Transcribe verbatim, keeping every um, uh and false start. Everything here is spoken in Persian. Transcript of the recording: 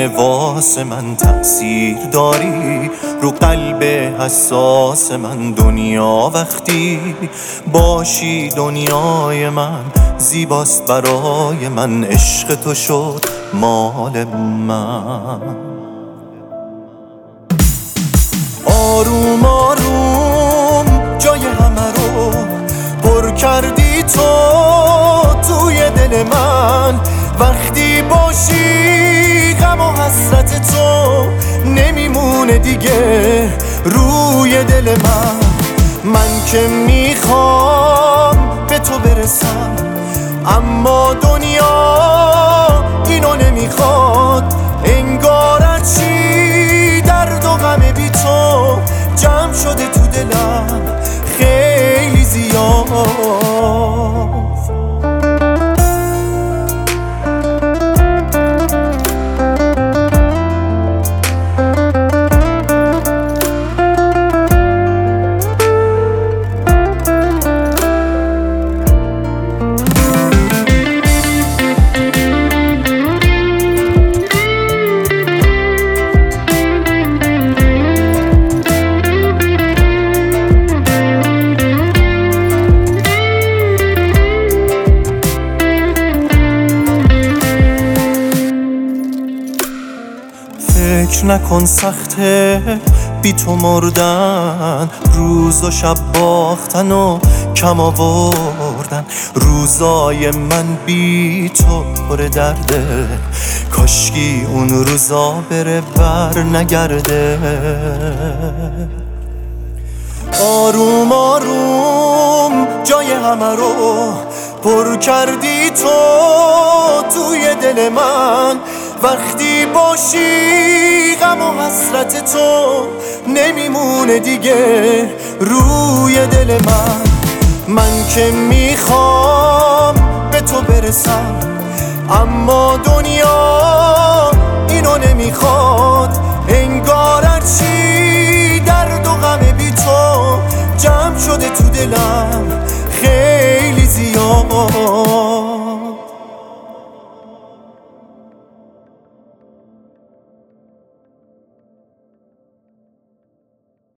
دیگه واسه من تأثیر داری رو قلب حساس من. دنیا وقتی باشی دنیای من، زیباست برای من، عشق تو شد مال من. آروم آروم جای همه رو پر کردی تو توی دل من. وقتی باشی غم و حسرت تو نمیمونه دیگه روی دل من. من که میخوام به تو برسم، اما دنیا اینو نمیخواد. انگار هرچی درد و غم بی تو جمع شده تو دلم خیلی زیاد. فکر نکن سخته بی تو مردن، روز و شب باختن و کم آوردن. روزای من بی تو پر درده، کاشکی اون روزا بره بر نگرده. آروم آروم جای همه رو پر کردی تو توی دل من. وقتی باشی غم و حسرت تو نمیمونه دیگه روی دل من. من که میخوام به تو برسم، اما دنیا اینو نمیخواد. انگار هرچی